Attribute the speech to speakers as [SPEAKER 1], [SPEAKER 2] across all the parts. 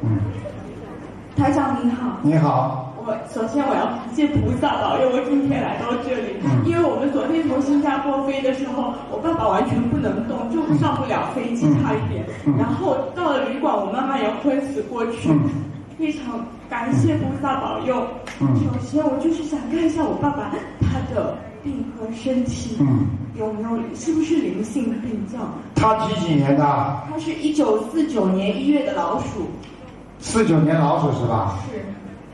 [SPEAKER 1] 台长你好。
[SPEAKER 2] 你好。
[SPEAKER 1] 首先我要感谢菩萨保佑我今天来到这里，因为我们昨天从新加坡飞的时候，我爸爸完全不能动，就上不了飞机，差一点。然后到了旅馆，我妈妈也昏死过去。非常感谢菩萨保佑。首先我就是想看一下我爸爸他的病和身体，有没有是不是灵性病这样？
[SPEAKER 2] 他几年的？
[SPEAKER 1] 他是1949年1月的老鼠。
[SPEAKER 2] 49年老鼠是吧？
[SPEAKER 1] 是。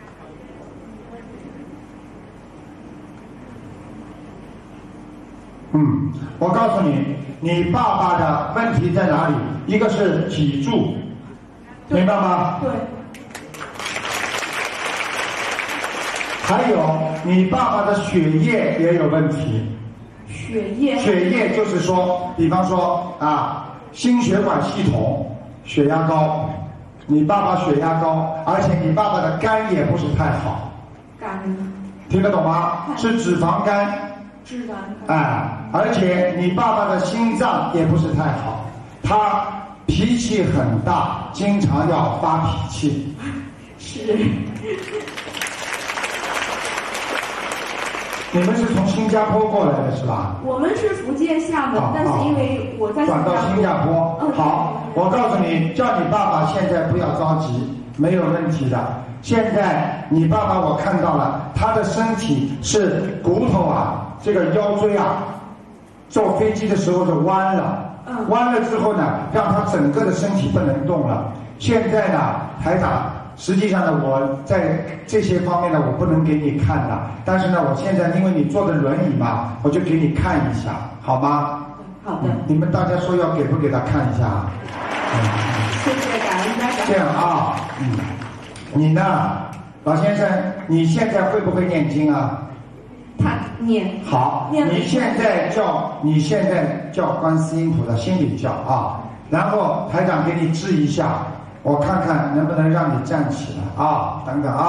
[SPEAKER 2] 我告诉你，你爸爸的问题在哪里？一个是脊柱，明白吗？
[SPEAKER 1] 对。
[SPEAKER 2] 还有你爸爸的血液也有问题。
[SPEAKER 1] 血液？
[SPEAKER 2] 血液就是说，比方说心血管系统血压高，你爸爸血压高，而且你爸爸的肝也不是太好。
[SPEAKER 1] 肝？
[SPEAKER 2] 听得懂吗？是脂肪肝。
[SPEAKER 1] 脂肪肝。
[SPEAKER 2] 而且你爸爸的心脏也不是太好，他脾气很大，经常要发脾气。
[SPEAKER 1] 是。
[SPEAKER 2] 你们是从新加坡过来的是吧？
[SPEAKER 1] 我们是福建厦门，但是因为我在
[SPEAKER 2] 转到新加坡。好，我告诉你，叫你爸爸现在不要着急，没有问题的。现在你爸爸我看到了，他的身体是骨头这个腰椎坐飞机的时候就弯了，弯了之后呢，让他整个的身体不能动了。现在呢，台长，实际上呢，我在这些方面呢，我不能给你看的，但是呢，我现在因为你坐的轮椅嘛，我就给你看一下，好吗？
[SPEAKER 1] 好的。
[SPEAKER 2] 你们大家说要给不给他看一下？
[SPEAKER 1] 谢谢，感恩大家。
[SPEAKER 2] 这样你呢，老先生，你现在会不会念经啊？
[SPEAKER 1] 他念。
[SPEAKER 2] 好，你现在叫观世音菩萨，心里叫然后台长给你治一下，我看看能不能让你站起来等等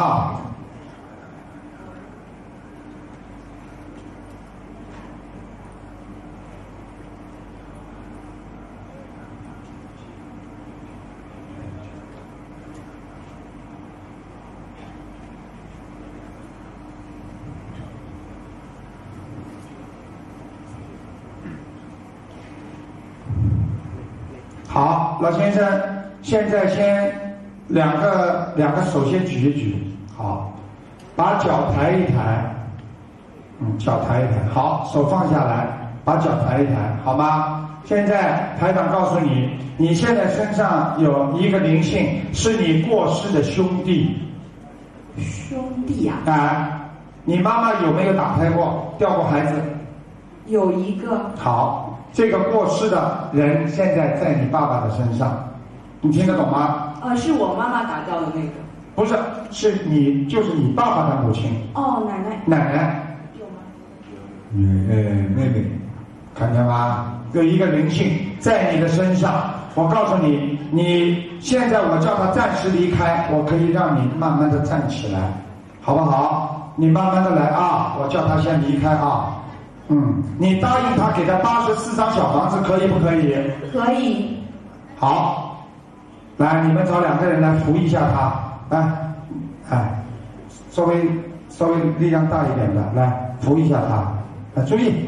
[SPEAKER 2] 好，老先生，现在先两个手先举一举，好，把脚抬一抬，脚抬一抬，好，手放下来，把脚抬一抬，好吗？现在台长告诉你，你现在身上有一个灵性，是你过世的兄弟。
[SPEAKER 1] 兄弟
[SPEAKER 2] 你妈妈有没有打胎过，掉过孩子？
[SPEAKER 1] 有一个。
[SPEAKER 2] 好。这个过世的人现在在你爸爸的身上，你听得懂吗？
[SPEAKER 1] 是我妈妈打掉的那个。
[SPEAKER 2] 不是，是你，就是你爸爸的母亲。
[SPEAKER 1] 奶奶。
[SPEAKER 2] 奶奶。
[SPEAKER 1] 有吗？
[SPEAKER 2] 妹妹，看见吗？有一个灵性在你的身上。我告诉你，你现在我叫他暂时离开，我可以让你慢慢的站起来，好不好？你慢慢的来我叫他先离开你答应他给他84张小房子，可以不可以？
[SPEAKER 1] 可以。
[SPEAKER 2] 好，来，你们找2个人来扶一下他，稍微力量大一点的，来扶一下他，注意，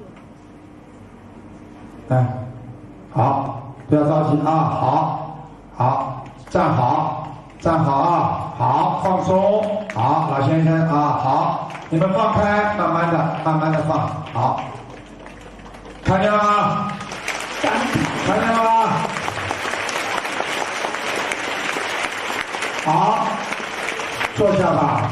[SPEAKER 2] 好，不要着急好，站好好，放松，好，老先生好。你们放开，慢慢的放，好，看见了吗？看见了吗？好，坐下吧，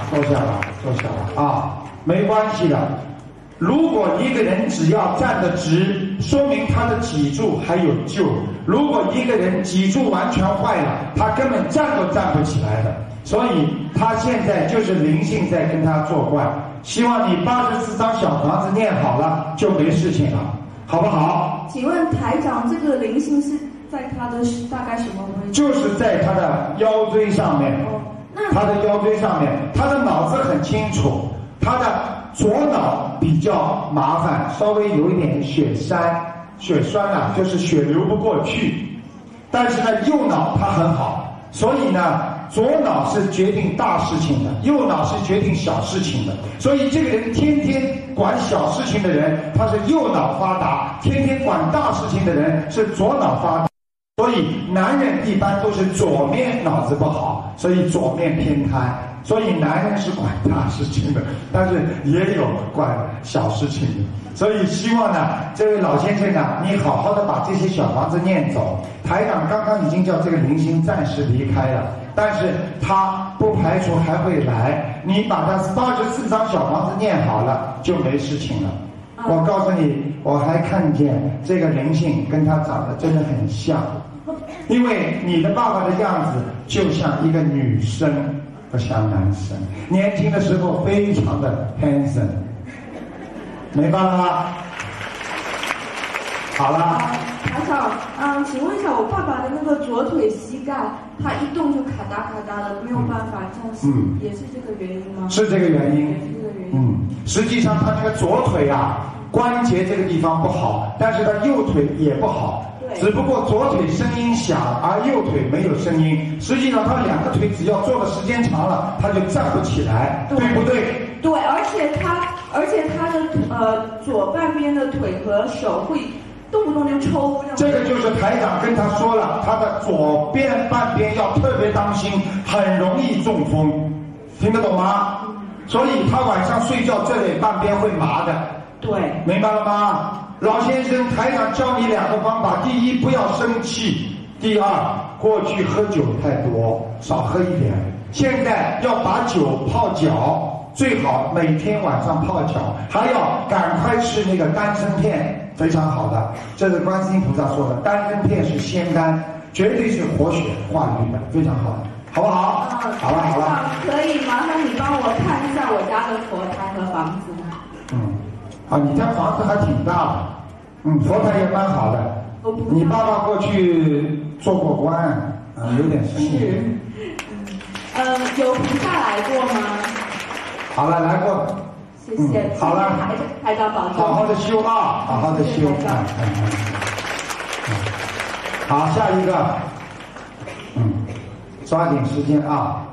[SPEAKER 2] 没关系的。如果一个人只要站得直，说明他的脊柱还有救；如果一个人脊柱完全坏了，他根本站都站不起来的。所以他现在就是灵性在跟他作怪。希望你84张小房子念好了，就没事情了，好不好？
[SPEAKER 1] 请问台长，这个灵性是在他的大概什么位置？
[SPEAKER 2] 就是在他的腰椎上面。他的腰椎上面，他的脑子很清楚，他的左脑比较麻烦，稍微有一点血栓就是血流不过去。但是呢，右脑他很好，所以呢， 左脑是决定大事情的，右脑是决定小事情的。所以这个人天天管小事情的人，他是右脑发达；天天管大事情的人是左脑发达。所以男人一般都是左面脑子不好，所以左面偏瘫。所以男人是管大事情的，但是也有管小事情的。所以希望呢，这位老先生呢，你好好的把这些小房子念走。台长刚刚已经叫这个灵性暂时离开了，但是他不排除还会来。你把他84张小房子念好了，就没事情了。我告诉你，我还看见这个灵性跟他长得真的很像，因为你的爸爸的样子就像一个女生，不像男生。年轻的时候非常的 handsome， 明白了吗？好了。
[SPEAKER 3] 台长，请问一下，我爸爸的那个左腿膝盖，他一动就咔嗒咔嗒的，没有办法这样子，也是这个原因吗？
[SPEAKER 2] 是这个原因。
[SPEAKER 3] 也是这个原因。
[SPEAKER 2] 实际上他那个左腿啊，关节这个地方不好，但是他右腿也不好。只不过左腿声音响，而右腿没有声音。实际上他两个腿只要坐的时间长了，他就站不起来，对不对？
[SPEAKER 3] 对，而且他的左半边的腿和手会动不动就抽。
[SPEAKER 2] 这个就是台长跟他说了，他的左边半边要特别当心，很容易中风，听得懂吗？所以他晚上睡觉这里半边会麻的。
[SPEAKER 3] 对，
[SPEAKER 2] 明白了吗？老先生，台长教你两个方法：第一，不要生气；第二，过去喝酒太多，少喝一点。现在要把酒泡脚，最好每天晚上泡脚，还要赶快吃那个丹参片，非常好的。这是观世音菩萨说的，丹参片是仙丹，绝对是活血化瘀的，非常好的，好不好？好了好了。
[SPEAKER 3] 可以麻烦你帮我看一下我家的佛台和房子吗？
[SPEAKER 2] 你家房子还挺大的，佛台也蛮好的。你爸爸过去做过官，有点生意。
[SPEAKER 3] 有菩萨来过吗？
[SPEAKER 2] 好了，来过。
[SPEAKER 3] 谢谢。
[SPEAKER 2] 好了，
[SPEAKER 3] 台长保重。
[SPEAKER 2] 好好的修啊，好好的修。好，下一个。抓紧时间啊。